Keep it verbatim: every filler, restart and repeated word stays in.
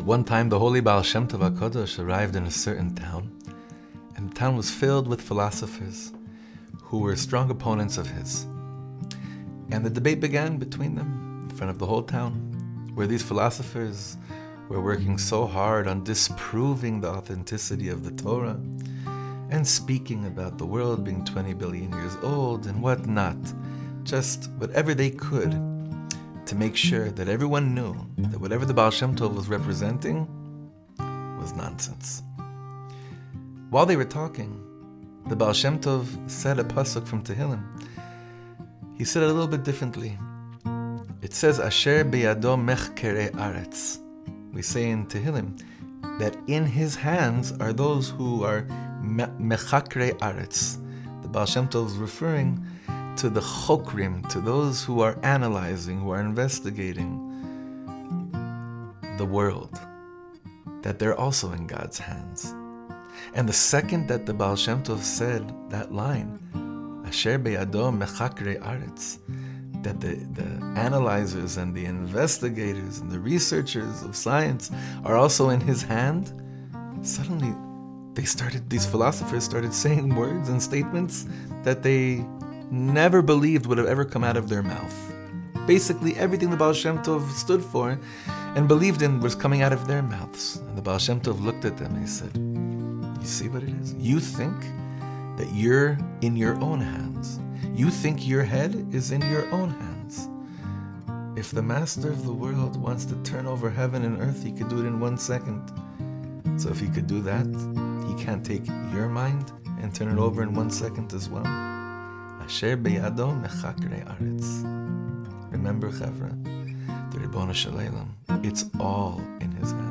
one time, the holy Baal Shem Tov HaKadosh arrived in a certain town, and the town was filled with philosophers who were strong opponents of his. And the debate began between them in front of the whole town, where these philosophers were working so hard on disproving the authenticity of the Torah and speaking about the world being twenty billion years old and whatnot, just whatever they could to make sure that everyone knew that whatever the Baal Shem Tov was representing was nonsense. While they were talking, the Baal Shem Tov said a pasuk from Tehillim. He said it a little bit differently. It says, Asher beyado mechkerei aretz. We say in Tehillim that in his hands are those who are mechakrei aretz. The Baal Shem Tov is referring to the chokrim, to those who are analyzing, who are investigating the world, that they're also in God's hands. And the second that the Baal Shem Tov said that line, Asher beyado mechakrei aretz, that the, the analyzers and the investigators and the researchers of science are also in his hand, suddenly they started, these philosophers started saying words and statements that they never believed would have ever come out of their mouth. Basically, everything the Baal Shem Tov stood for and believed in was coming out of their mouths. And the Baal Shem Tov looked at them and he said, you see what it is? You think that you're in your own hands. You think your head is in your own hands. If the master of the world wants to turn over heaven and earth, he could do it in one second. So if he could do that, he can't take your mind and turn it over in one second as well. Asher beyado mechakrei aretz. Remember, Chavra, the Ribono Shel Olam, it's all in his hands.